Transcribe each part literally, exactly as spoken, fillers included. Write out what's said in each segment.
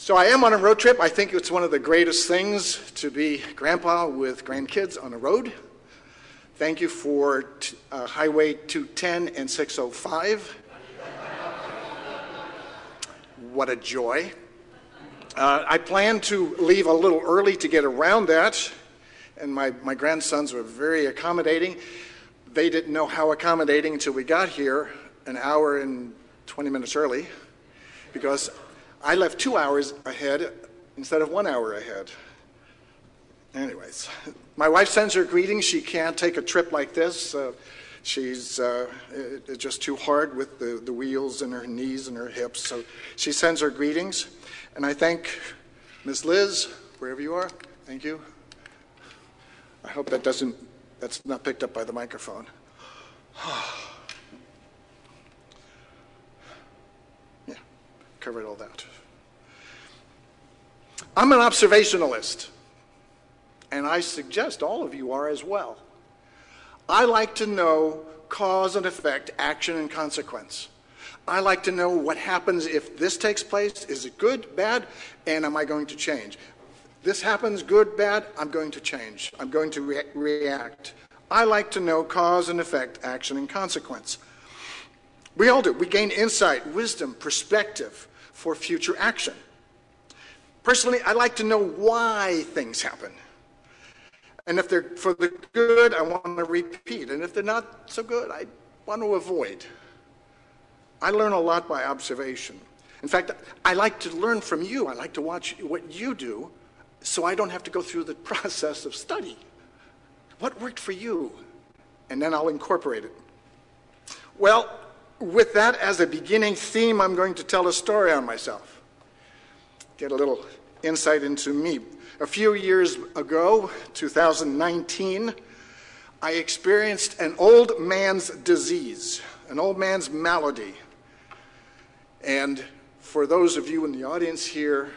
So I am on a road trip. I think it's one of the greatest things to be grandpa with grandkids on a road. Thank you for t- uh, Highway two ten and six oh five. What a joy. Uh, I plan to leave a little early to get around that, and my, my grandsons were very accommodating. They didn't know how accommodating until we got here an hour and twenty minutes early, because I left two hours ahead instead of one hour ahead. Anyways, my wife sends her greetings. She can't take a trip like this. Uh, she's uh, it, it's just too hard with the, the wheels and her knees and her hips. So she sends her greetings. And I thank Miss Liz, wherever you are. Thank you. I hope that doesn't, that's not picked up by the microphone. Yeah, covered all that. I'm an observationalist, and I suggest all of you are as well. I like to know cause and effect, action and consequence. I like to know what happens if this takes place. Is it good, bad, and am I going to change? This happens, good, bad, I'm going to change. I'm going to re- react. I like to know cause and effect, action and consequence. We all do. We gain insight, wisdom, perspective for future action. Personally, I like to know why things happen. And if they're for the good, I want to repeat. And if they're not so good, I want to avoid. I learn a lot by observation. In fact, I like to learn from you. I like to watch what you do so I don't have to go through the process of study. What worked for you? And then I'll incorporate it. Well, with that as a beginning theme, I'm going to tell a story on myself. Get a little insight into me. A few years ago, two thousand nineteen, I experienced an old man's disease, an old man's malady. And for those of you in the audience here,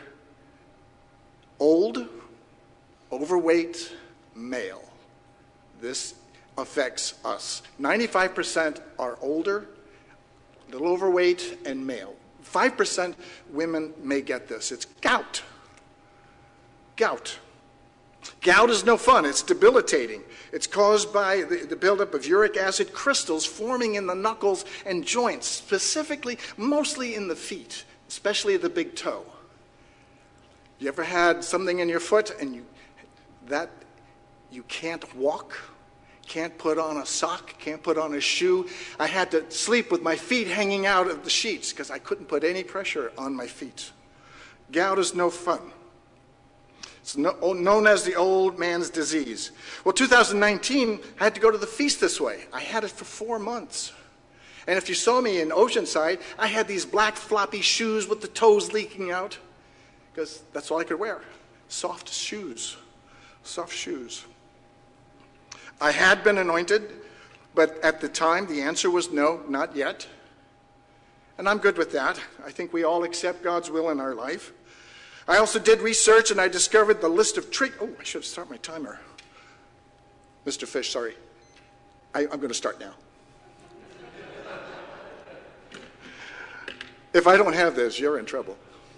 old, overweight, male. This affects us. ninety-five percent are older, a little overweight, and male. five percent women may get this. It's gout. Gout. Gout is no fun. It's debilitating. It's caused by the, the buildup of uric acid crystals forming in the knuckles and joints, specifically, mostly in the feet, especially the big toe. You ever had something in your foot and you that you can't walk, can't put on a sock, can't put on a shoe? I had to sleep with my feet hanging out of the sheets because I couldn't put any pressure on my feet. Gout is no fun. It's no, known as the old man's disease. Well, two thousand nineteen, I had to go to the feast this way. I had it for four months. And if you saw me in Oceanside, I had these black floppy shoes with the toes leaking out because that's all I could wear. Soft shoes. Soft shoes. I had been anointed, but at the time the answer was no, not yet. And I'm good with that. I think we all accept God's will in our life. I also did research and I discovered the list of trick. Oh, I should start my timer. Mister Fish, sorry. I, I'm going to start now. If I don't have this, you're in trouble.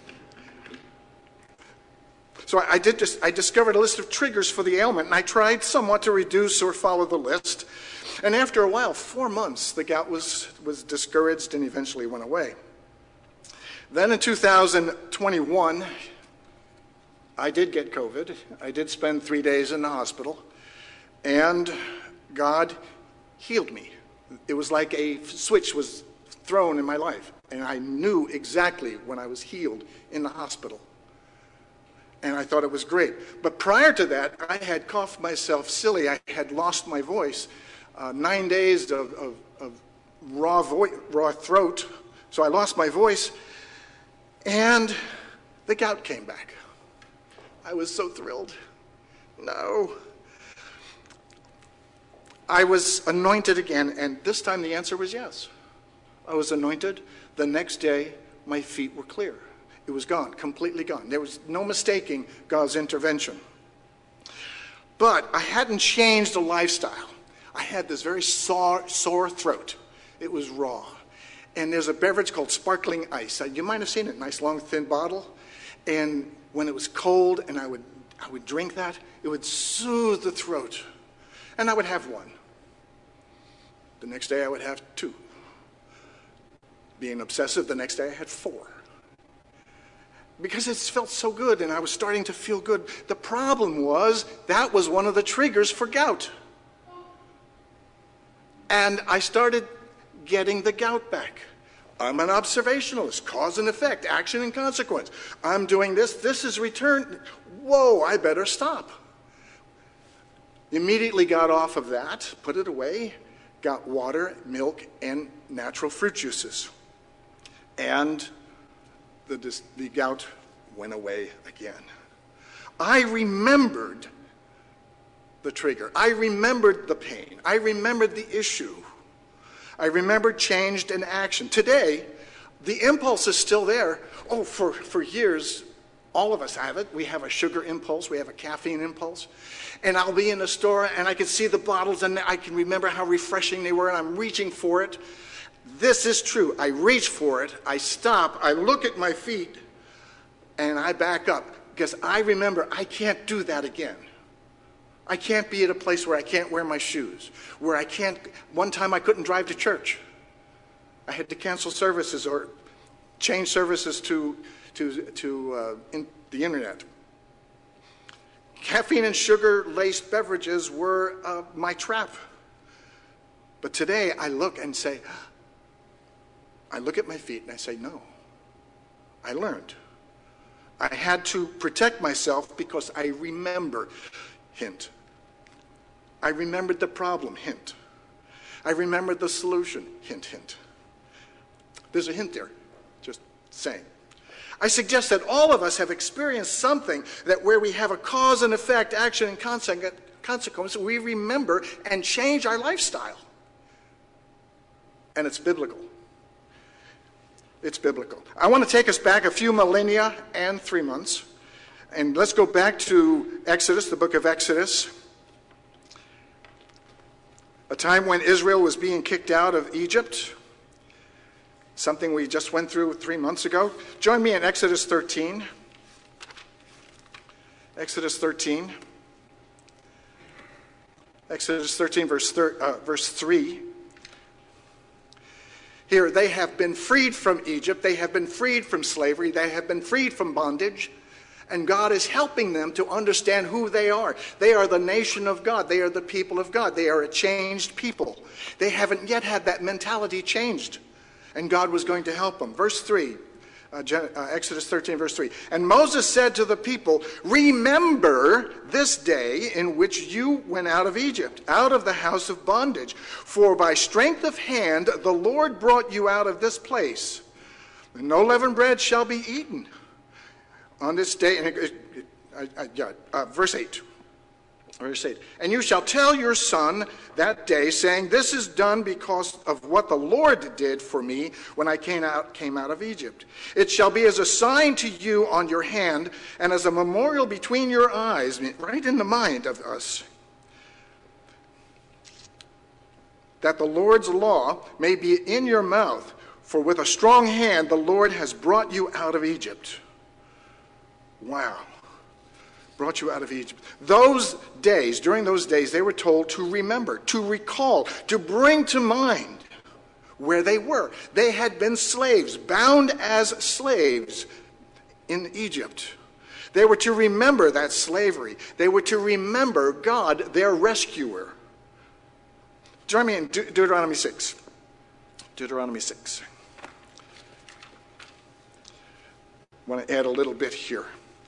So I, I did just, I discovered a list of triggers for the ailment, and I tried somewhat to reduce or follow the list. And after a while, four months, the gout was, was discouraged and eventually went away. Then in two thousand twenty-one, I did get COVID. I did spend three days in the hospital, and God healed me. It was like a switch was thrown in my life, and I knew exactly when I was healed in the hospital. And I thought it was great. But prior to that, I had coughed myself silly. I had lost my voice. Uh, nine days of, of, of raw, vo- raw throat. So I lost my voice, and the gout came back. I was so thrilled. No. I was anointed again, and this time the answer was yes. I was anointed. The next day, my feet were clear. It was gone, completely gone. There was no mistaking God's intervention. But I hadn't changed the lifestyle. I had this very sore, sore throat. It was raw. And there's a beverage called sparkling ice. You might have seen it, nice long thin bottle. And when it was cold and I would, I would drink that, it would soothe the throat. And I would have one. The next day I would have two. Being obsessive, the next day I had four. Because it felt so good and I was starting to feel good. The problem was that was one of the triggers for gout. And I started getting the gout back. I'm an observationalist, cause and effect, action and consequence. I'm doing this, this is return. Whoa, I better stop. Immediately got off of that, put it away, got water, milk, and natural fruit juices. And the, the gout went away again. I remembered the trigger. I remembered the pain. I remembered the issue. I remembered changed in action. Today, the impulse is still there. Oh, for, for years, all of us have it. We have a sugar impulse. We have a caffeine impulse. And I'll be in a store, and I can see the bottles, and I can remember how refreshing they were, and I'm reaching for it. This is true. I reach for it. I stop. I look at my feet, and I back up, because I remember I can't do that again. I can't be at a place where I can't wear my shoes, where I can't. One time I couldn't drive to church. I had to cancel services or change services to, to, to uh, in the internet. Caffeine and sugar-laced beverages were uh, my trap. But today I look and say, I look at my feet and I say, no, I learned. I had to protect myself because I remember. Hint. I remembered the problem. Hint. I remembered the solution. Hint, hint. There's a hint there. Just saying. I suggest that all of us have experienced something that where we have a cause and effect, action and consequence, we remember and change our lifestyle. And it's biblical. It's biblical. I want to take us back a few millennia and three months. And let's go back to Exodus, the book of Exodus, a time when Israel was being kicked out of Egypt, something we just went through three months ago. Join me in Exodus thirteen. Exodus thirteen. Exodus thirteen, verse, thir- uh, verse three. Here, they have been freed from Egypt. They have been freed from slavery. They have been freed from bondage. And God is helping them to understand who they are. They are the nation of God. They are the people of God. They are a changed people. They haven't yet had that mentality changed. And God was going to help them. Verse three, uh, uh, Exodus thirteen, verse three. And Moses said to the people, remember this day in which you went out of Egypt, out of the house of bondage. For by strength of hand the Lord brought you out of this place. And no leavened bread shall be eaten. On this day, and it, it, it, I, I, yeah, uh, verse eight. Verse eight. And you shall tell your son that day, saying, this is done because of what the Lord did for me when I came out, came out of Egypt. It shall be as a sign to you on your hand and as a memorial between your eyes, right in the mind of us, that the Lord's law may be in your mouth. For with a strong hand the Lord has brought you out of Egypt. Wow. Brought you out of Egypt. Those days, during those days, they were told to remember, to recall, to bring to mind where they were. They had been slaves, bound as slaves in Egypt. They were to remember that slavery. They were to remember God, their rescuer. Join me in De- Deuteronomy six. Deuteronomy six. I want to add a little bit here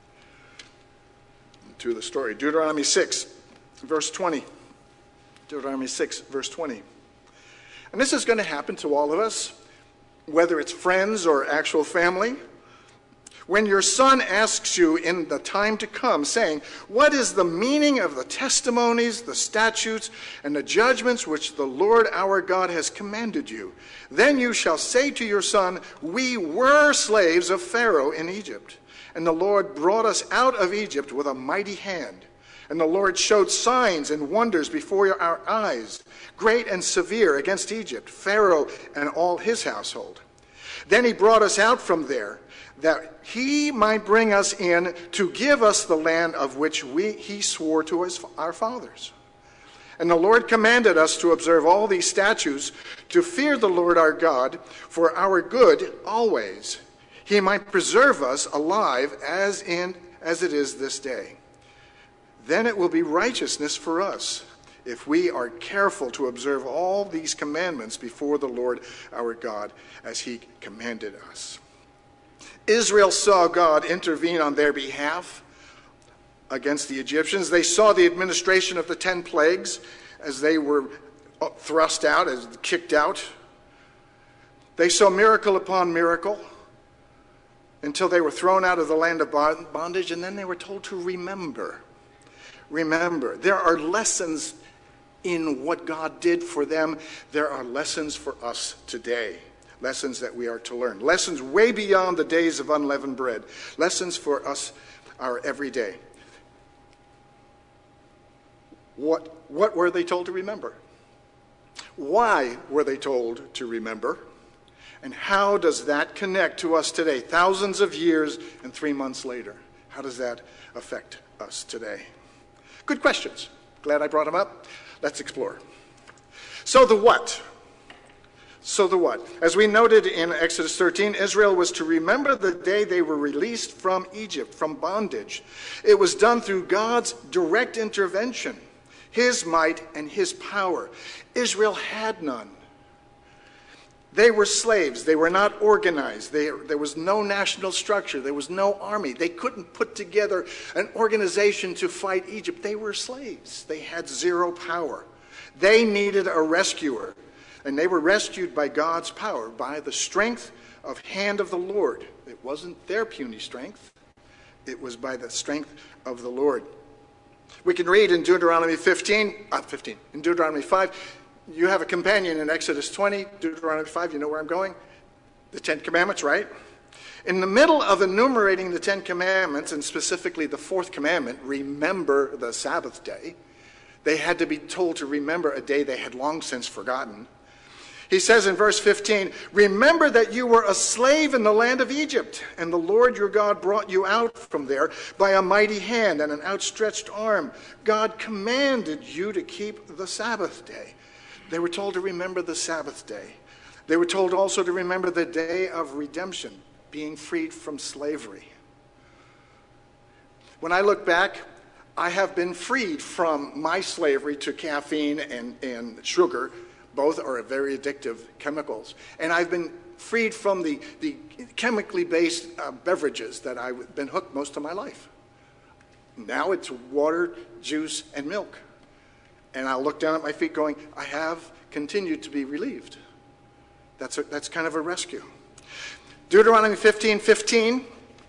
to the story. Deuteronomy six, verse twenty. Deuteronomy six, verse twenty. And this is going to happen to all of us, whether it's friends or actual family. When your son asks you in the time to come, saying, what is the meaning of the testimonies, the statutes, and the judgments which the Lord our God has commanded you? Then you shall say to your son, we were slaves of Pharaoh in Egypt, and the Lord brought us out of Egypt with a mighty hand. And the Lord showed signs and wonders before our eyes, great and severe, against Egypt, Pharaoh and all his household. Then he brought us out from there. that he might bring us in to give us the land of which we, he swore to his, our fathers. And the Lord commanded us to observe all these statutes, to fear the Lord our God for our good always. He might preserve us alive as in as it is this day. Then it will be righteousness for us if we are careful to observe all these commandments before the Lord our God as he commanded us. Israel saw God intervene on their behalf against the Egyptians. They saw the administration of the ten plagues as they were thrust out, as kicked out. They saw miracle upon miracle until they were thrown out of the land of bondage, and then they were told to remember. Remember. There are lessons in what God did for them. There are lessons for us today. Lessons that we are to learn. Lessons way beyond the days of unleavened bread. Lessons for us, our everyday. What, what were they told to remember? Why were they told to remember? And how does that connect to us today, thousands of years and three months later? How does that affect us today? Good questions. Glad I brought them up. Let's explore. So the what? So the what? As we noted in Exodus thirteen, Israel was to remember the day they were released from Egypt, from bondage. It was done through God's direct intervention, his might and his power. Israel had none. They were slaves. They were not organized. They, there was no national structure. There was no army. They couldn't put together an organization to fight Egypt. They were slaves. They had zero power. They needed a rescuer. And they were rescued by God's power, by the strength of hand of the Lord. It wasn't their puny strength. It was by the strength of the Lord. We can read in Deuteronomy fifteen, uh, fifteen, in Deuteronomy five, you have a companion in Exodus twenty, Deuteronomy five, you know where I'm going? The Ten Commandments, right? In the middle of enumerating the Ten Commandments, and specifically the fourth commandment, remember the Sabbath day, they had to be told to remember a day they had long since forgotten. He says in verse fifteen, remember that you were a slave in the land of Egypt, and the Lord your God brought you out from there by a mighty hand and an outstretched arm. God commanded you to keep the Sabbath day. They were told to remember the Sabbath day. They were told also to remember the day of redemption, being freed from slavery. When I look back, I have been freed from my slavery to caffeine and, and sugar. Both are very addictive chemicals. And I've been freed from the, the chemically based uh, beverages that I've been hooked most of my life. Now it's water, juice, and milk. And I'll look down at my feet going, I have continued to be relieved. That's, a, that's kind of a rescue. Deuteronomy fifteen fifteen.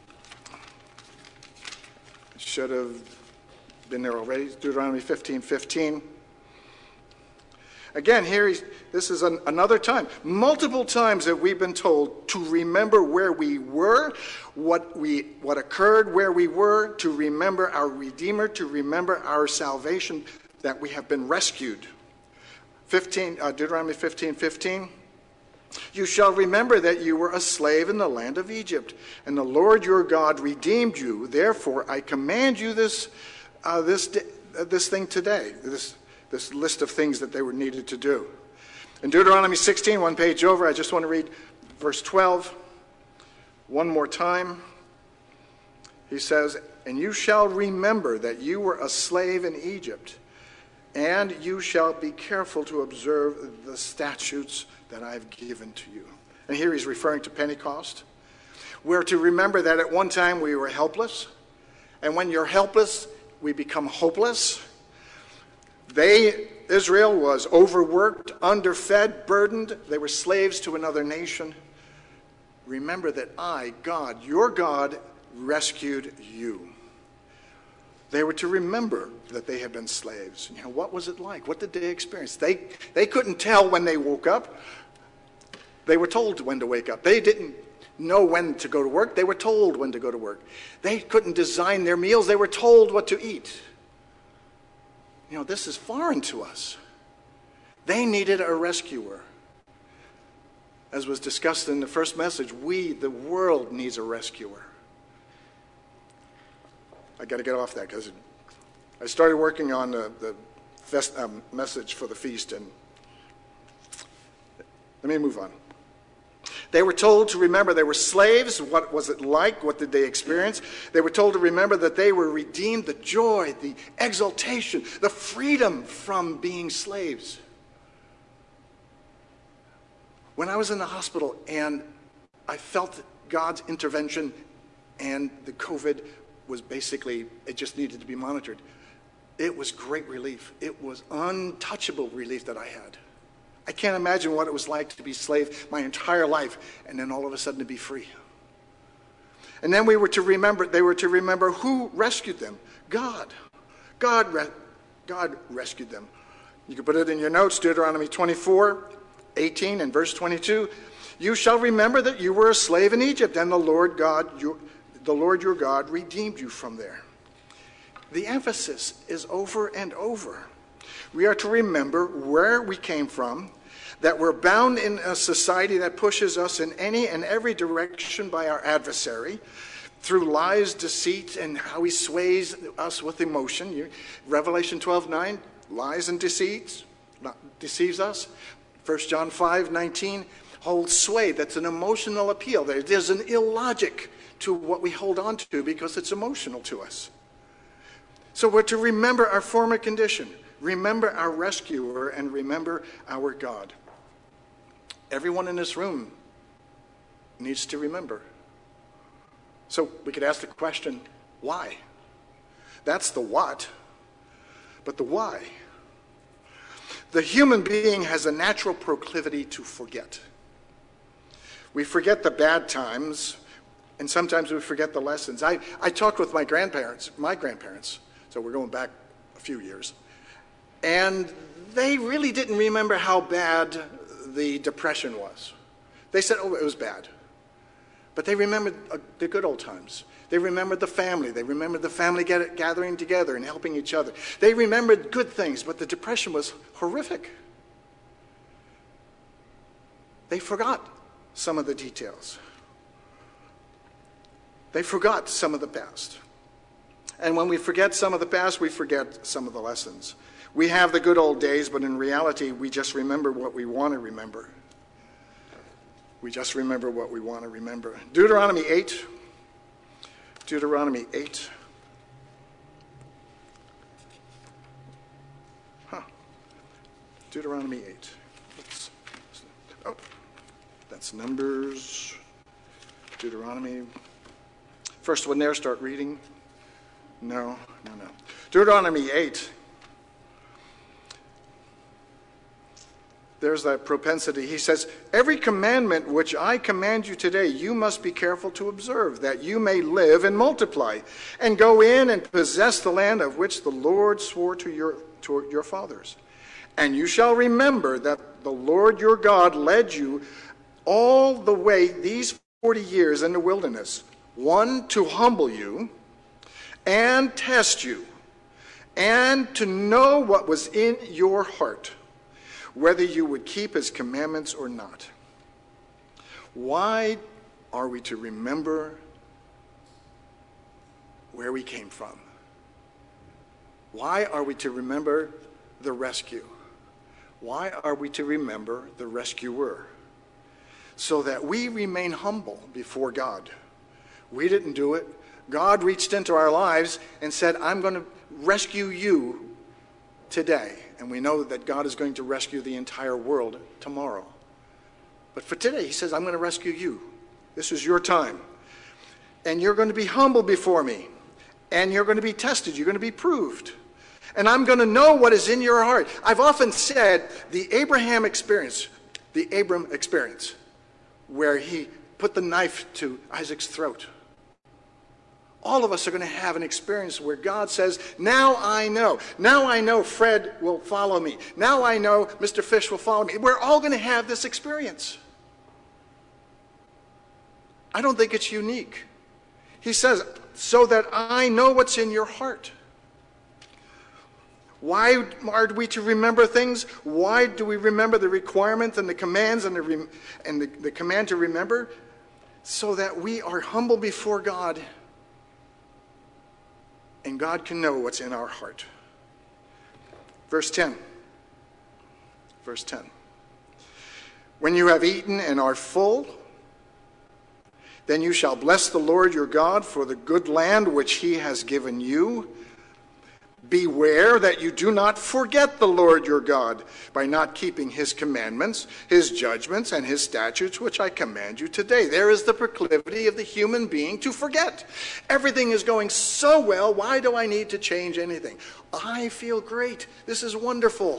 Should have been there already. Deuteronomy fifteen fifteen. Again, here he's, this is an, another time. Multiple times have we been told to remember where we were, what we what occurred where we were, to remember our Redeemer, to remember our salvation, that we have been rescued. fifteen, uh, Deuteronomy fifteen fifteen. You shall remember that you were a slave in the land of Egypt, and the Lord your God redeemed you. Therefore, I command you this, uh, this, uh, this thing today. This. This list of things that they were needed to do. In Deuteronomy sixteen, one page over, I just want to read verse twelve one more time. He says, and you shall remember that you were a slave in Egypt, and you shall be careful to observe the statutes that I have given to you. And here he's referring to Pentecost. We're to remember that at one time we were helpless, and when you're helpless, we become hopeless. They, Israel, was overworked, underfed, burdened. They were slaves to another nation. Remember that I, God, your God, rescued you. They were to remember that they had been slaves. You know, what was it like? What did they experience? They, they couldn't tell when they woke up. They were told when to wake up. They didn't know when to go to work. They were told when to go to work. They couldn't design their meals. They were told what to eat. You know, this is foreign to us. They needed a rescuer. as was discussed in the first message, we, the world, needs a rescuer. I got to get off that because I started working on the, the fest, um, message for the feast, and let me move on. They were told to remember they were slaves. What was it like? What did they experience? They were told to remember that they were redeemed, the joy, the exaltation, the freedom from being slaves. When I was in the hospital and I felt God's intervention and the COVID was basically, it just needed to be monitored, it was great relief. It was untouchable relief that I had. I can't imagine what it was like to be slave my entire life and then all of a sudden to be free. And then we were to remember, they were to remember who rescued them. God. God, re- God rescued them. You can put it in your notes, Deuteronomy twenty-four, eighteen and verse twenty-two. You shall remember that you were a slave in Egypt, and the Lord God, your, the Lord your God redeemed you from there. The emphasis is over and over. We are to remember where we came from, that we're bound in a society that pushes us in any and every direction by our adversary through lies, deceit, and how he sways us with emotion. You, Revelation twelve nine, lies and deceits, deceives us. First John five nineteen holds sway. That's an emotional appeal. There, there's an illogic to what we hold on to because it's emotional to us. So we're to remember our former condition. Remember our rescuer and remember our God. Everyone in this room needs to remember. So we could ask the question, why? That's the what, but the why. The human being has a natural proclivity to forget. We forget the bad times, and sometimes we forget the lessons. I, I talked with my grandparents, my grandparents, so we're going back a few years. And they really didn't remember how bad the Depression was. They said, oh, it was bad. But they remembered uh, the good old times. They remembered the family. They remembered the family get, gathering together and helping each other. They remembered good things, but the Depression was horrific. They forgot some of the details. They forgot some of the past. And when we forget some of the past, we forget some of the lessons. We have the good old days, but in reality, we just remember what we want to remember. We just remember what we want to remember. Deuteronomy eight. Deuteronomy eight. Huh. Deuteronomy eight. Let's, oh, that's Numbers. Deuteronomy. First one there, start reading. No, no, no. Deuteronomy eight. There's that propensity. He says, every commandment which I command you today, you must be careful to observe, that you may live and multiply, and go in and possess the land of which the Lord swore to your, to your fathers. And you shall remember that the Lord your God led you all the way these forty years in the wilderness, one, to humble you, and test you, and to know what was in your heart, whether you would keep his commandments or not. Why are we to remember where we came from? Why are we to remember the rescue? Why are we to remember the rescuer? So that we remain humble before God. We didn't do it. God reached into our lives and said, I'm going to rescue you today. And we know that God is going to rescue the entire world tomorrow. But for today, he says, I'm going to rescue you. This is your time. And you're going to be humble before me. And you're going to be tested. You're going to be proved. And I'm going to know what is in your heart. I've often said the Abraham experience, the Abram experience, where he put the knife to Isaac's throat. All of us are going to have an experience where God says, now I know. Now I know Fred will follow me. Now I know Mister Fish will follow me. We're all going to have this experience. I don't think it's unique. He says, so that I know what's in your heart. Why are we to remember things? Why do we remember the requirements and the commands and the, re- and the, the command to remember? So that we are humble before God and God can know what's in our heart. Verse ten. Verse ten. When you have eaten and are full, then you shall bless the Lord your God for the good land which he has given you. Beware that you do not forget the Lord your God by not keeping his commandments, his judgments, and his statutes, which I command you today. There is the proclivity of the human being to forget. Everything is going so well. Why do I need to change anything? I feel great. This is wonderful.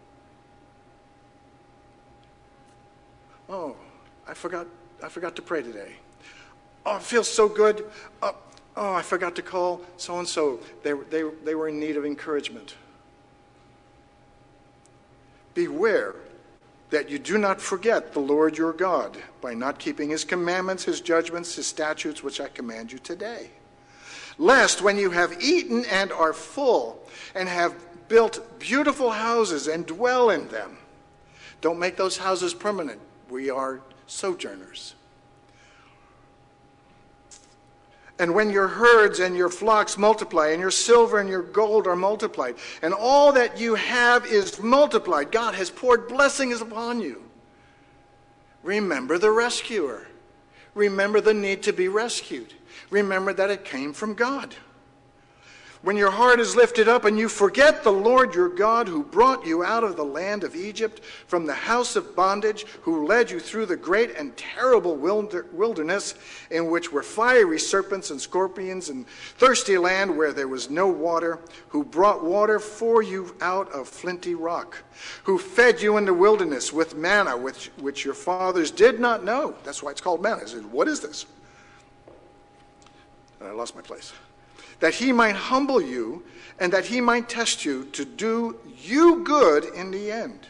Oh, I forgot, I forgot to pray today. Oh, it feels so good. Oh, oh I forgot to call so-and-so. They, they, they were in need of encouragement. Beware that you do not forget the Lord your God by not keeping his commandments, his judgments, his statutes, which I command you today. Lest when you have eaten and are full and have built beautiful houses and dwell in them. Don't make those houses permanent. We are sojourners. And when your herds and your flocks multiply, and your silver and your gold are multiplied, and all that you have is multiplied, God has poured blessings upon you. Remember the rescuer. Remember the need to be rescued. Remember that it came from God. When your heart is lifted up and you forget the Lord your God who brought you out of the land of Egypt from the house of bondage, who led you through the great and terrible wilderness in which were fiery serpents and scorpions and thirsty land where there was no water, who brought water for you out of flinty rock, who fed you in the wilderness with manna which, which your fathers did not know. That's why it's called manna. I said, what is this? And I lost my place. That he might humble you, and that he might test you to do you good in the end.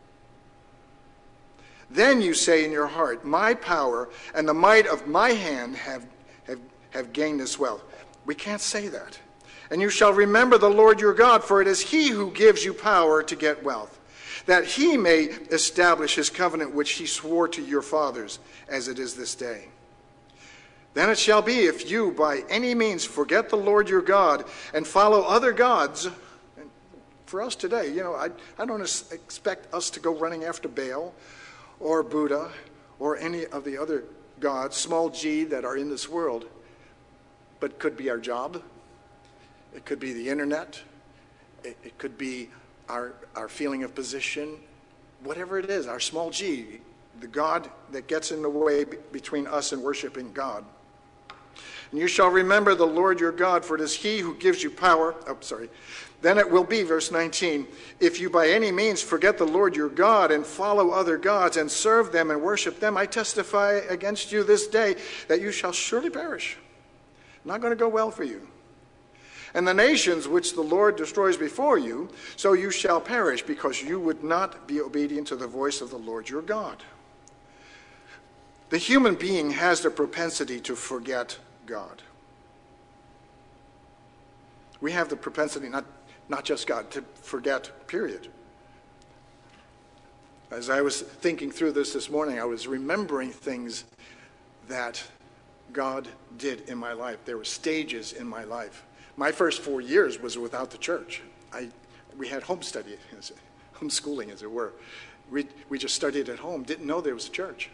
Then you say in your heart, my power and the might of my hand have, have, have gained this wealth. We can't say that. And you shall remember the Lord your God, for it is he who gives you power to get wealth, that he may establish his covenant which he swore to your fathers, as it is this day. Then it shall be, if you by any means forget the Lord your God and follow other gods, and for us today, you know, I, I don't expect us to go running after Baal or Buddha or any of the other gods, small g, that are in this world, but it could be our job, it could be the internet, it, it could be our, our feeling of position, whatever it is, our small g, the God that gets in the way between us and worshiping God. And you shall remember the Lord your God, for it is he who gives you power. Oh, sorry. Then it will be, verse nineteen, if you by any means forget the Lord your God and follow other gods and serve them and worship them, I testify against you this day that you shall surely perish. Not going to go well for you. And the nations which the Lord destroys before you, so you shall perish, because you would not be obedient to the voice of the Lord your God. The human being has the propensity to forget God. We have the propensity, not, not just God, to forget, period. As I was thinking through this this morning, I was remembering things that God did in my life. There were stages in my life. My first four years was without the church. I, we had home study, homeschooling as it were. We, we just studied at home, didn't know there was a church.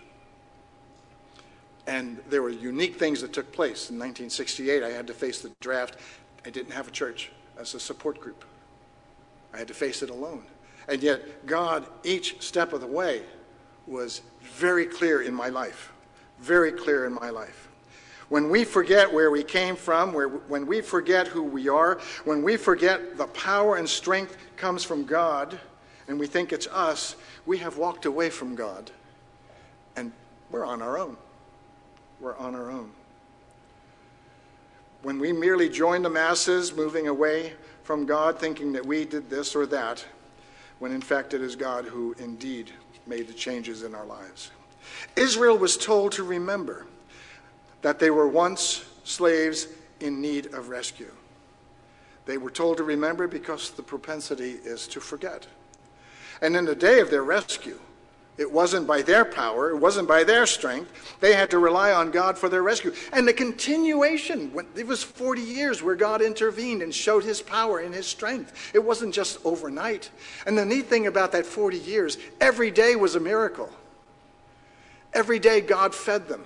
And there were unique things that took place. In nineteen sixty-eight, I had to face the draft. I didn't have a church as a support group. I had to face it alone. And yet, God, each step of the way, was very clear in my life. Very clear in my life. When we forget where we came from, where, when we forget who we are, when we forget the power and strength comes from God, and we think it's us, we have walked away from God. And we're on our own. We're on our own. When we merely join the masses, moving away from God, thinking that we did this or that, when in fact it is God who indeed made the changes in our lives. Israel was told to remember that they were once slaves in need of rescue. They were told to remember because the propensity is to forget. And in the day of their rescue, it wasn't by their power, it wasn't by their strength. They had to rely on God for their rescue. And the continuation, it was forty years where God intervened and showed his power and his strength. It wasn't just overnight. And the neat thing about that forty years, every day was a miracle. Every day God fed them.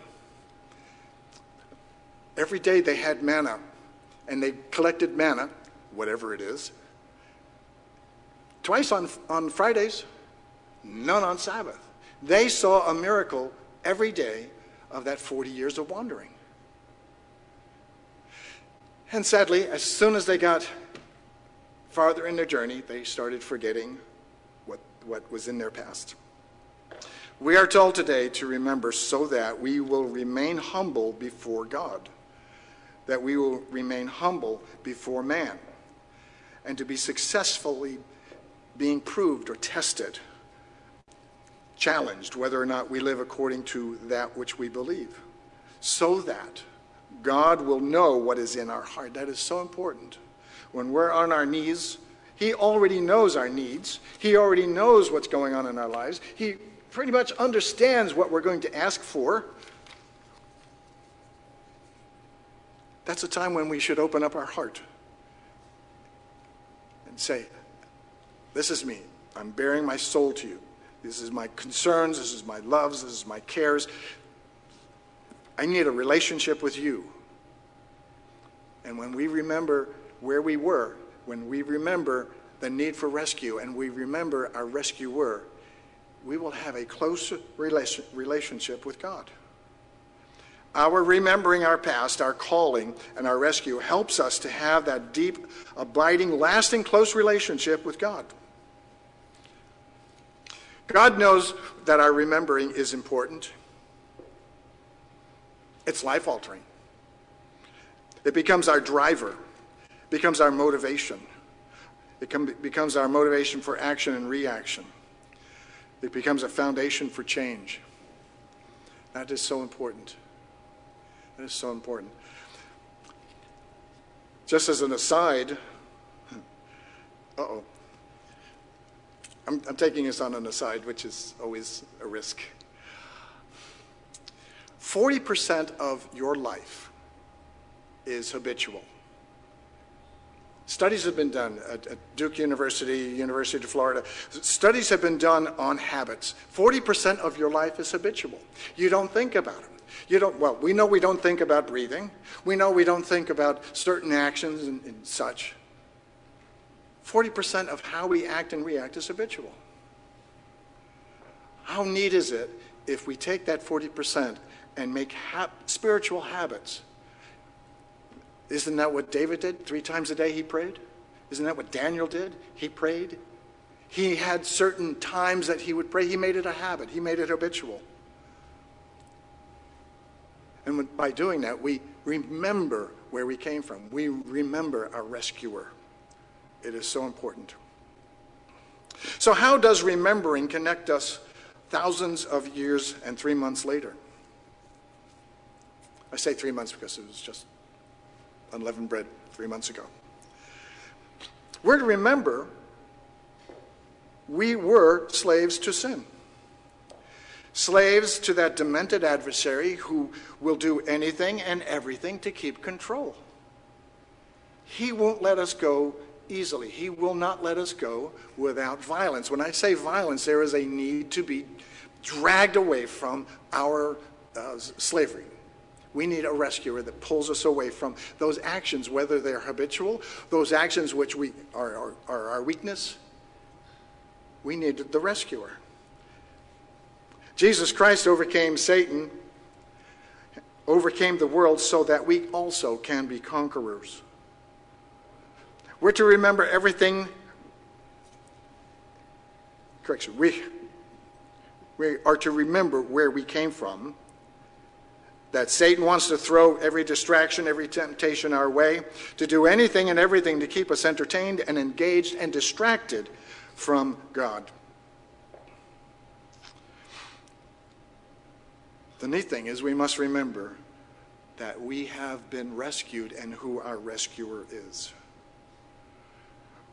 Every day they had manna, and they collected manna, whatever it is, twice on, on Fridays, none on Sabbath. They saw a miracle every day of that forty years of wandering. And sadly, as soon as they got farther in their journey, they started forgetting what, what was in their past. We are told today to remember so that we will remain humble before God, that we will remain humble before man, and to be successfully being proved or tested, challenged, whether or not we live according to that which we believe, so that God will know what is in our heart. That is so important. When we're on our knees, he already knows our needs. He already knows what's going on in our lives. He pretty much understands what we're going to ask for. That's a time when we should open up our heart and say, this is me. I'm bearing my soul to you. This is my concerns. This is my loves. This is my cares. I need a relationship with you. And when we remember where we were, when we remember the need for rescue, and we remember our rescuer, we will have a close relation, relationship with God. Our remembering our past, our calling, and our rescue helps us to have that deep, abiding, lasting, close relationship with God. God knows that our remembering is important. It's life-altering. It becomes our driver, becomes our motivation. It becomes our motivation for action and reaction. It becomes a foundation for change. That is so important. That is so important. Just as an aside, uh-oh. I'm, I'm taking this on an aside, which is always a risk. forty percent of your life is habitual. Studies have been done at, at Duke University, University of Florida. Studies have been done on habits. forty percent of your life is habitual. You don't think about it. You don't, well, we know we don't think about breathing. We know we don't think about certain actions and, and such. forty percent of how we act and react is habitual. How neat is it if we take that forty percent and make ha- spiritual habits? Isn't that what David did? Three times a day he prayed? Isn't that what Daniel did? He prayed. He had certain times that he would pray. He made it a habit. He made it habitual. And by doing that, we remember where we came from. We remember our rescuer. It is so important. So how does remembering connect us thousands of years and three months later? I say three months because it was just unleavened bread three months ago. We're to remember we were slaves to sin. Slaves to that demented adversary who will do anything and everything to keep control. He won't let us go easily. He will not let us go without violence. When I say violence, there is a need to be dragged away from our uh, slavery. We need a rescuer that pulls us away from those actions, whether they're habitual, those actions which we are, are, are our weakness. We need the rescuer. Jesus Christ overcame Satan, overcame the world so that we also can be conquerors. We're to remember everything. Correction. We, we are to remember where we came from. That Satan wants to throw every distraction, every temptation our way, to do anything and everything to keep us entertained and engaged and distracted from God. The neat thing is we must remember that we have been rescued and who our rescuer is.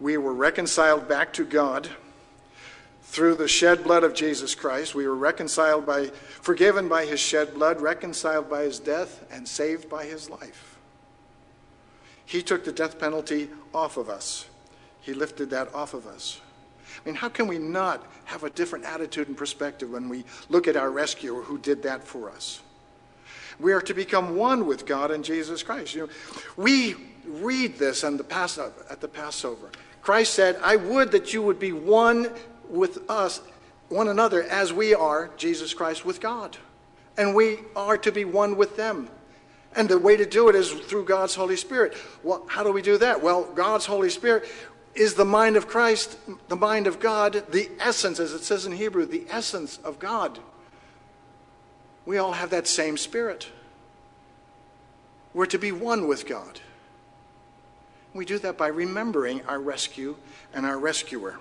We were reconciled back to God through the shed blood of Jesus Christ. We were reconciled by, forgiven by his shed blood, reconciled by his death, and saved by his life. He took the death penalty off of us. He lifted that off of us. I mean, how can we not have a different attitude and perspective when we look at our rescuer who did that for us? We are to become one with God and Jesus Christ. You know, we read this on the Passover, at the Passover. Christ said, I would that you would be one with us, one another, as we are, Jesus Christ, with God. And we are to be one with them. And the way to do it is through God's Holy Spirit. Well, how do we do that? Well, God's Holy Spirit is the mind of Christ, the mind of God, the essence, as it says in Hebrew, the essence of God. We all have that same spirit. We're to be one with God. We do that by remembering our rescue and our rescuer.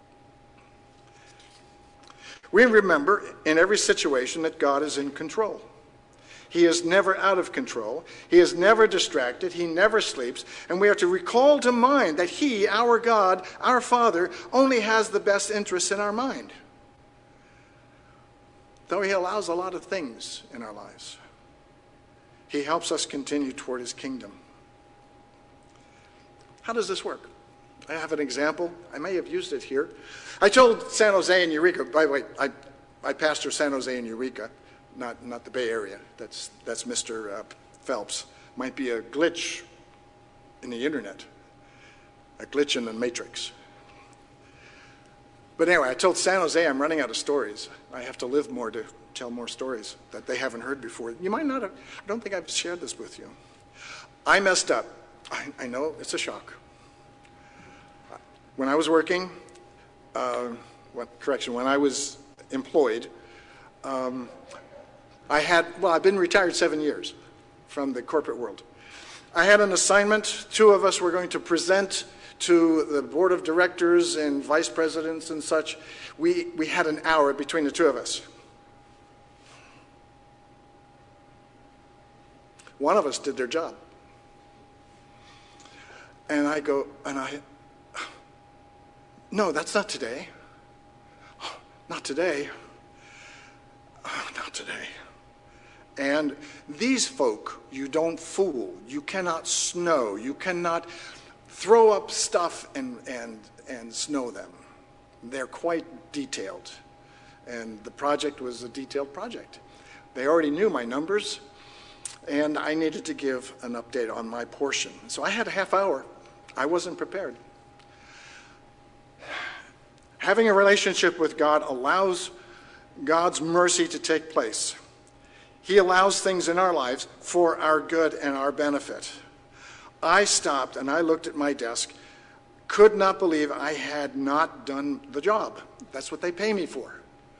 We remember in every situation that God is in control. He is never out of control. He is never distracted. He never sleeps. And we are to recall to mind that he, our God, our Father, only has the best interests in our mind. Though he allows a lot of things in our lives, he helps us continue toward his kingdom. How does this work? I have an example. I may have used it here. I told San Jose and Eureka, by the way, I, I pastor San Jose and Eureka, not, not the Bay Area. That's, that's Mister Uh, Phelps. Might be a glitch in the internet, a glitch in the matrix. But anyway, I told San Jose I'm running out of stories. I have to live more to tell more stories that they haven't heard before. You might not have, I don't think I've shared this with you. I messed up. I, I know it's a shock. When I was working, uh, what, correction, when I was employed, um, I had, well, I've been retired seven years from the corporate world. I had an assignment. Two of us were going to present to the board of directors and vice presidents and such. We, we had an hour between the two of us. One of us did their job. And I go, and I, no, that's not today. Not today. Not today. And these folk, you don't fool. You cannot snow. You cannot throw up stuff and, and, and snow them. They're quite detailed. And the project was a detailed project. They already knew my numbers, and I needed to give an update on my portion. So I had a half hour. I wasn't prepared. Having a relationship with God allows God's mercy to take place. He allows things in our lives for our good and our benefit. I stopped and I looked at my desk, could not believe I had not done the job. That's what they pay me for.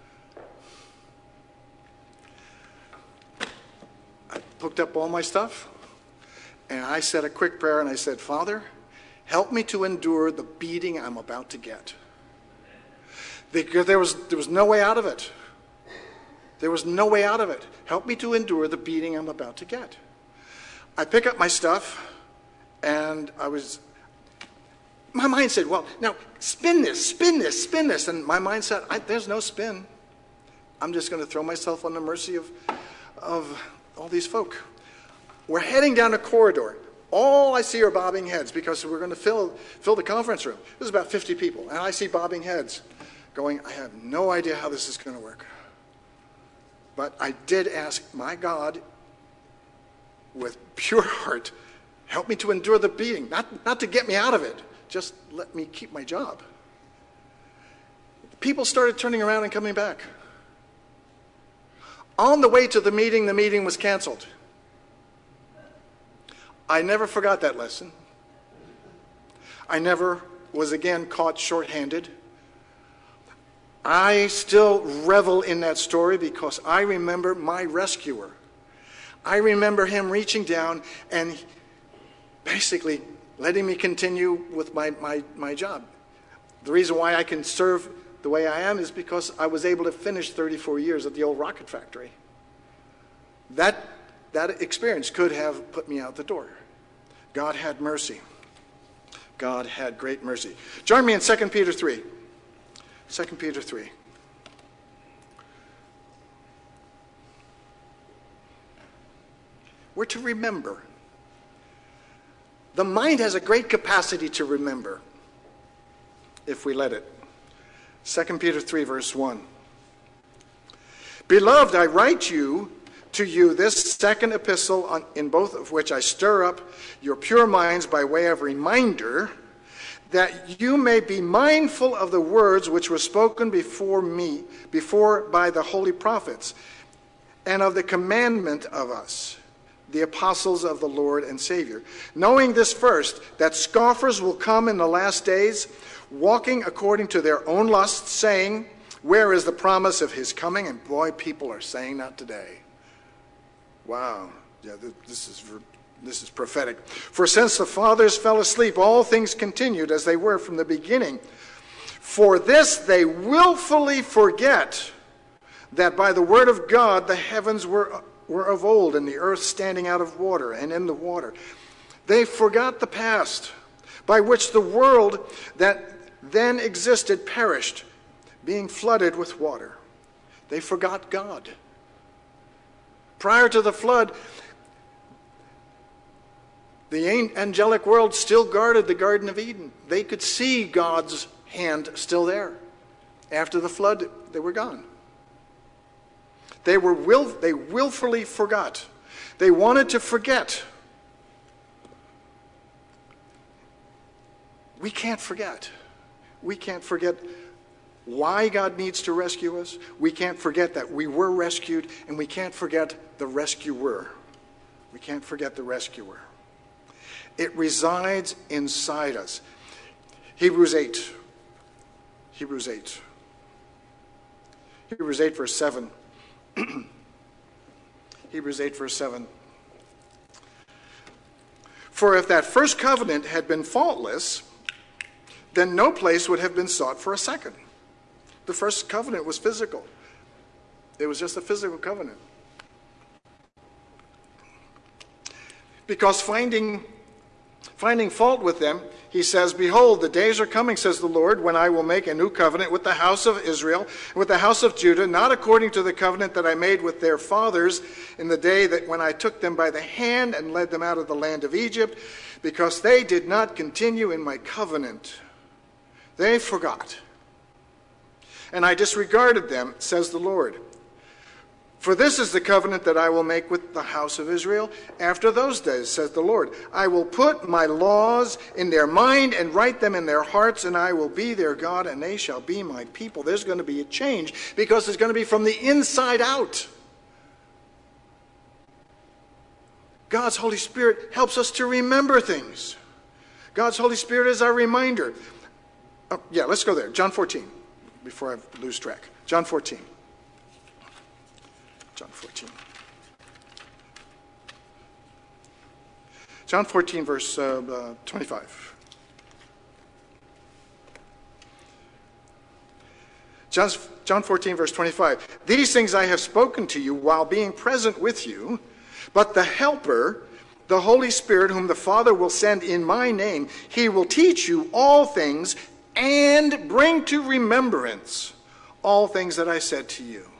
I picked up all my stuff and I said a quick prayer and I said, Father, help me to endure the beating I'm about to get. Because there was, there was no way out of it. There was no way out of it. Help me to endure the beating I'm about to get. I pick up my stuff, and I was, my mind said, well, now spin this, spin this, spin this. And my mind said, I, there's no spin. I'm just going to throw myself on the mercy of, of all these folk. We're heading down a corridor. All I see are bobbing heads because we're going to fill, fill the conference room. There's about fifty people, and I see bobbing heads going, I have no idea how this is going to work. But I did ask my God with pure heart, help me to endure the beating, not, not to get me out of it, just let me keep my job. People started turning around and coming back. On the way to the meeting, the meeting was canceled. I never forgot that lesson. I never was again caught short-handed. I still revel in that story because I remember my rescuer. I remember him reaching down and basically letting me continue with my, my, my job. The reason why I can serve the way I am is because I was able to finish thirty-four years at the old rocket factory. That, that experience could have put me out the door. God had mercy. God had great mercy. Join me in Second Peter three. Second Peter three. We're to remember. The mind has a great capacity to remember if we let it. Second Peter three, verse one. Beloved, I write you to you this second epistle, on, in both of which I stir up your pure minds by way of reminder, that you may be mindful of the words which were spoken before me, before by the holy prophets, and of the commandment of us, the apostles of the Lord and Savior. Knowing this first, that scoffers will come in the last days, walking according to their own lusts, saying, where is the promise of his coming? And boy, people are saying that today. Wow. Yeah, this is this is prophetic. For since the fathers fell asleep, all things continued as they were from the beginning. For this they willfully forget that by the word of God the heavens were, were of old, and the earth standing out of water and in the water. They forgot the past, by which the world that then existed perished, being flooded with water. They forgot God. Prior to the flood, the angelic world still guarded the Garden of Eden. They could see God's hand still there. After the flood, they were gone. They were will, they willfully forgot. They wanted to forget. We can't forget. We can't forget why God needs to rescue us. We can't forget that we were rescued, and we can't forget the rescuer. We can't forget the rescuer. It resides inside us. Hebrews eight. Hebrews eight. Hebrews eight, verse seven. Hebrews eight, verse seven. For if that first covenant had been faultless, then no place would have been sought for a second. The first covenant was physical. It was just a physical covenant. Because finding, finding fault with them, he says, behold, the days are coming, says the Lord, when I will make a new covenant with the house of Israel, and with the house of Judah, not according to the covenant that I made with their fathers in the day that when I took them by the hand and led them out of the land of Egypt, because they did not continue in my covenant. They forgot. And I disregarded them, says the Lord. For this is the covenant that I will make with the house of Israel after those days, says the Lord. I will put my laws in their mind and write them in their hearts, and I will be their God, and they shall be my people. There's going to be a change, because it's going to be from the inside out. God's Holy Spirit helps us to remember things. God's Holy Spirit is our reminder. Oh, yeah, let's go there. John fourteen. Before I lose track. John fourteen. John fourteen. John fourteen, verse uh, uh, twenty-five. John, John fourteen, verse twenty-five. These things I have spoken to you while being present with you, but the Helper, the Holy Spirit, whom the Father will send in my name, he will teach you all things and bring to remembrance all things that I said to you.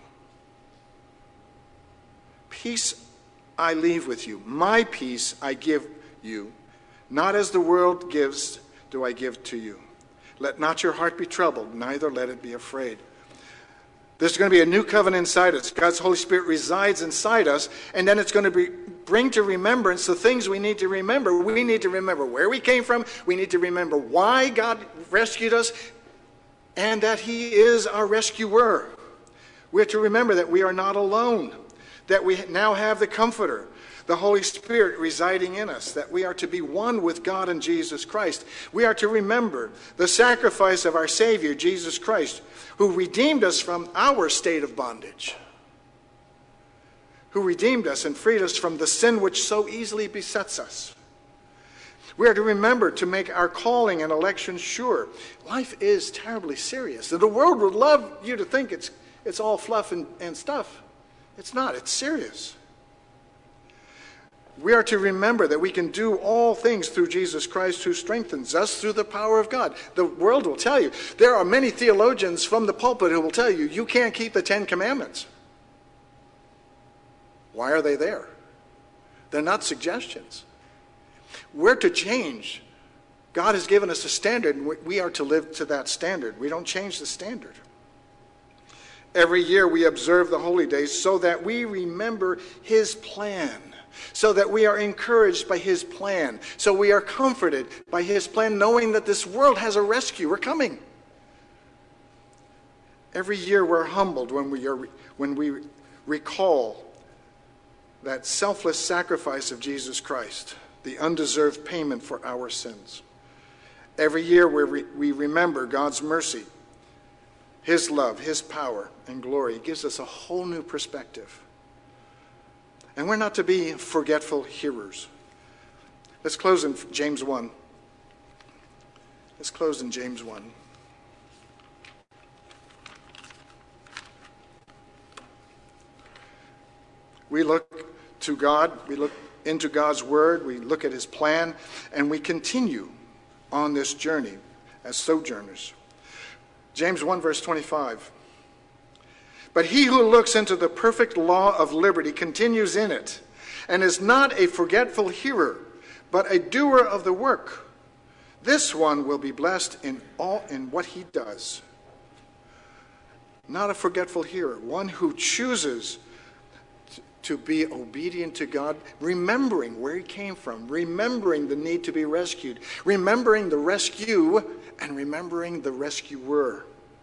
Peace I leave with you. My peace I give you. Not as the world gives do I give to you. Let not your heart be troubled, neither let it be afraid. There's going to be a new covenant inside us. God's Holy Spirit resides inside us, and then it's going to be, bring to remembrance the things we need to remember. We need to remember where we came from. We need to remember why God rescued us, and that he is our rescuer. We have to remember that we are not alone, that we now have the Comforter, the Holy Spirit residing in us, that we are to be one with God and Jesus Christ. We are to remember the sacrifice of our Savior, Jesus Christ, who redeemed us from our state of bondage, who redeemed us and freed us from the sin which so easily besets us. We are to remember to make our calling and election sure. Life is terribly serious. And the world would love you to think it's, it's all fluff and, and stuff. It's not. It's serious. We are to remember that we can do all things through Jesus Christ who strengthens us through the power of God. The world will tell you. There are many theologians from the pulpit who will tell you, you can't keep the Ten Commandments. Why are they there? They're not suggestions. We're to change. God has given us a standard, and we are to live to that standard. We don't change the standard. Every year we observe the holy days so that we remember his plan, so that we are encouraged by his plan, so we are comforted by his plan, knowing that this world has a rescuer coming. Every year we're humbled when we, are, when we recall that selfless sacrifice of Jesus Christ, the undeserved payment for our sins. Every year we, re- we remember God's mercy, his love, his power, and glory. It gives us a whole new perspective. And we're not to be forgetful hearers. Let's close in James one. Let's close in James one. We look to God, we look into God's word, we look at his plan, and we continue on this journey as sojourners. James one verse twenty-five. But he who looks into the perfect law of liberty continues in it, and is not a forgetful hearer, but a doer of the work. This one will be blessed in all in what he does. Not a forgetful hearer, one who chooses to be obedient to God, remembering where he came from, remembering the need to be rescued, remembering the rescue, and remembering the rescuer.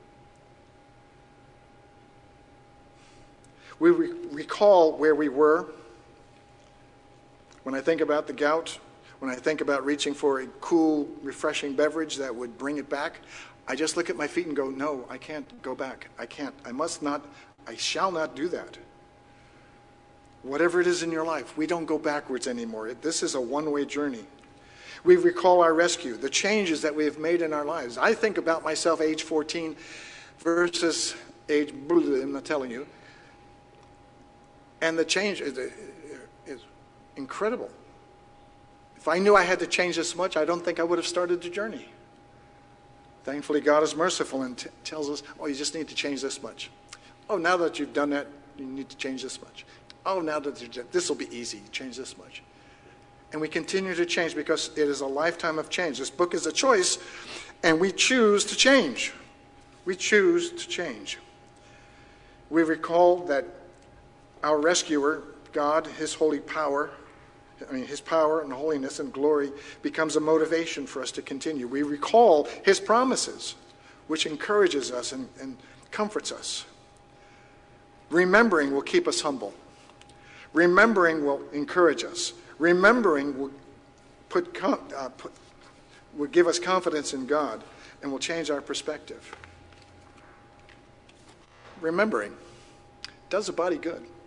We re- recall where we were. When I think about the gout, when I think about reaching for a cool, refreshing beverage that would bring it back, I just look at my feet and go, no, I can't go back. I can't. I must not. I shall not do that. Whatever it is in your life, we don't go backwards anymore. This is a one-way journey. We recall our rescue, the changes that we have made in our lives. I think about myself age fourteen versus age, I'm not telling you, and the change is, is incredible. If I knew I had to change this much, I don't think I would have started the journey. Thankfully, God is merciful and t- tells us, oh, you just need to change this much. Oh, now that you've done that, you need to change this much. Oh, now that this will be easy, change this much. And we continue to change because it is a lifetime of change. This book is a choice, and we choose to change. We choose to change. We recall that our rescuer, God, his holy power, I mean, his power and holiness and glory becomes a motivation for us to continue. We recall his promises, which encourages us and, and comforts us. Remembering will keep us humble. Remembering will encourage us. Remembering will put, uh, put will give us confidence in God and will change our perspective. Remembering does the body good.